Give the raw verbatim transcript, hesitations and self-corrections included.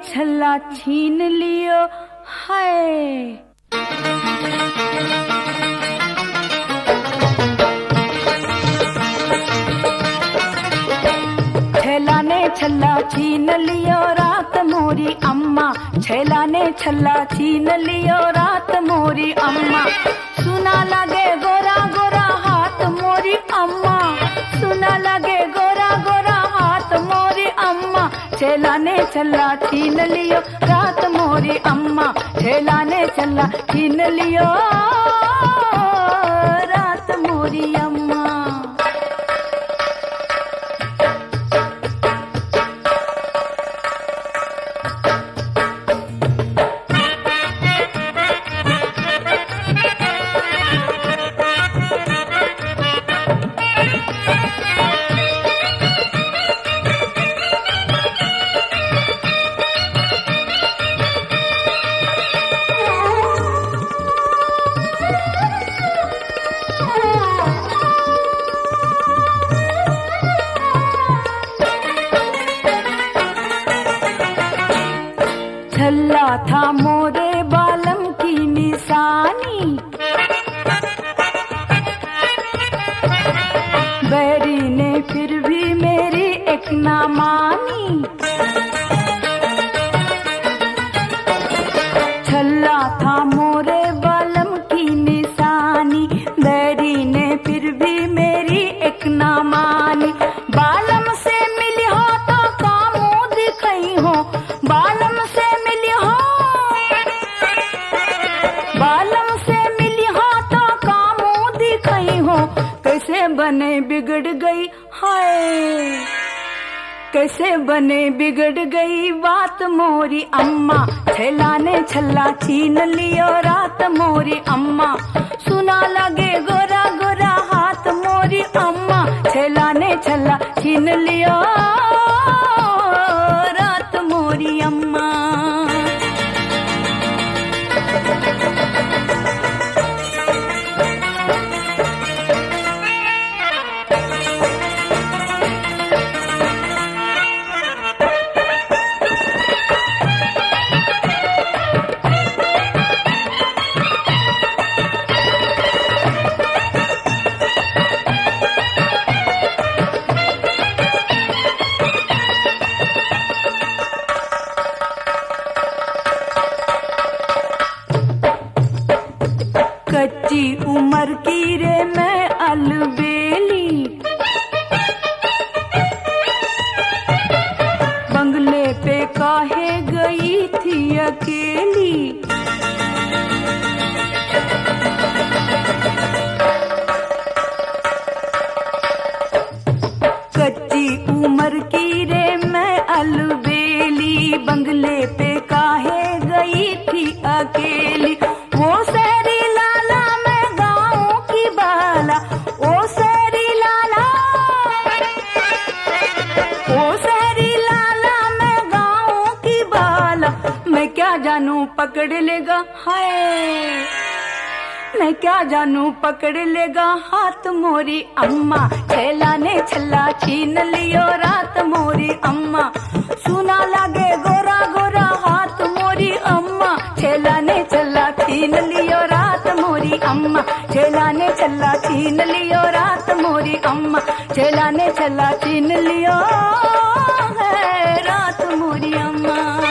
छल्ला छीन लियो हाय। छैला ने छल्ला छीन लियो रात मोरी अम्मा, छैला ने छल्ला छीन लियो रात मोरी अम्मा। सुना लगे गोरा गोरा हाथ मोरी अम्मा, सुना लगे गोरा गोरा हाथ मोरी अम्मा। छैला ने छल्ला छीन लियो रात मोरी अम्मा, छैला ने छल्ला छीन लियो रात मोरी अम्मा। छल्ला था मोरे बालम की निशानी, बैरी ने फिर भी मेरी एक ना मानी। छल्ला था मोरे बालम की निशानी, बैरी ने फिर भी मेरी एक ना मानी। बालम से मिली हो तो कामू दिखई हो, बालम से मिली हो, बालम से मिली हो तो कामू दिखई हो। कैसे बने बिगड़ गई हाय, कैसे बने बिगड़ गई बात मोरी अम्मा। छैला ने छल्ला छीन लियो रात मोरी अम्मा, सुना लगे गोरा गोरा हाथ मोरी अम्मा। छैला ने छल्ला छीन लियो रात मोरी अम्मा। कच्ची उम्र की रे मैं अलबेली, बंगले पे काहे गई थी अकेली। कच्ची उम्र की रे मैं अलबेली, बंगले पे काहे गई थी अकेली। वो सहरी लाला मैं गाँव की बाला, ओ सहरी लाला, ओ सहरी लाला मैं गाँव की बाला। मैं क्या जानू पकड़ लेगा हाय, मैं क्या जानू पकड़ लेगा हाथ मोरी अम्मा। छैला ने छल्ला छीन लियो रात मोरी अम्मा, सुना लगे गोरा गोरा हाथ मोरी अम्मा। छैला ने छल्ला छीन लियो रात मोरी अम्मा, छैला ने छल्ला छीन लियो रात मोरी अम्मा। छैला ने छल्ला छीन लियो है रात मोरी अम्मा।